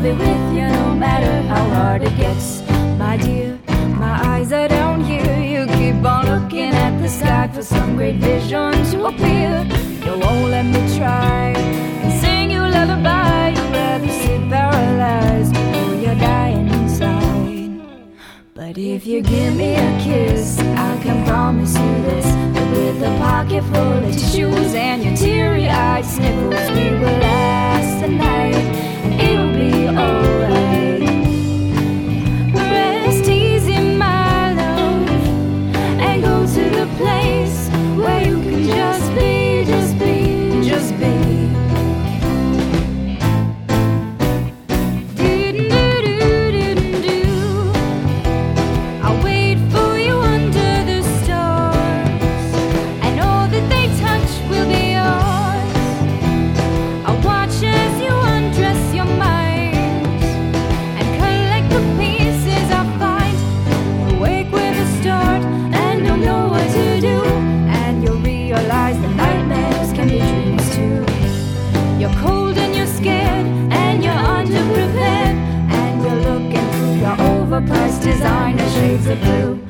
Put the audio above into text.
be with you no matter how hard it gets. My dear, my eyes are down here. You keep on looking at the sky for some great vision to appear. You won't let me try and sing you a lullaby. You'd rather sit paralyzed or you're dying inside. But if you give me a kiss, I can promise you this, that with a pocket full of tissues and your teary-eyed sniffles, we will last the night and it'll be alright. Rest easy, my love, and go to the place where you can just be, just be, just be. You're cold and you're scared and you're underprepared, and you're looking through your overpriced designer shades of blue.